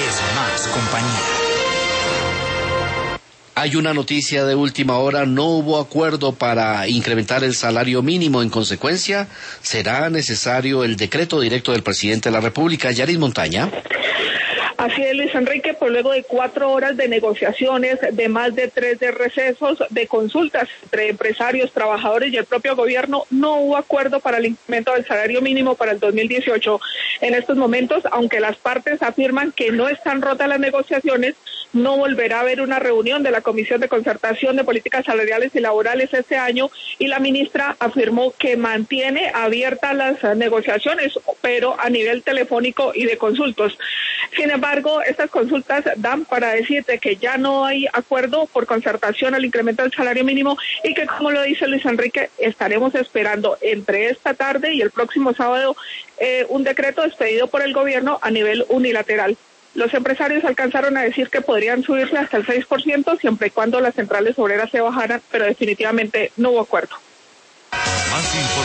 es más compañía. Hay una noticia de última hora, no hubo acuerdo para incrementar el salario mínimo. En consecuencia, será necesario el decreto directo del presidente de la República. Yaris Montaña. Así es, Luis Enrique, por luego de 4 horas de negociaciones, de más de 3 de recesos, de consultas entre empresarios, trabajadores y el propio gobierno, no hubo acuerdo para el incremento del salario mínimo para el 2018. En estos momentos, aunque las partes afirman que no están rotas las negociaciones, no volverá a haber una reunión de la Comisión de Concertación de Políticas Salariales y Laborales este año, y la ministra afirmó que mantiene abiertas las negociaciones, pero a nivel telefónico y de consultas. Sin embargo, estas consultas dan para decirte que ya no hay acuerdo por concertación al incremento del salario mínimo y que, como lo dice Luis Enrique, estaremos esperando entre esta tarde y el próximo sábado un decreto expedido por el gobierno a nivel unilateral. Los empresarios alcanzaron a decir que podrían subirse hasta el 6% siempre y cuando las centrales obreras se bajaran, pero definitivamente no hubo acuerdo.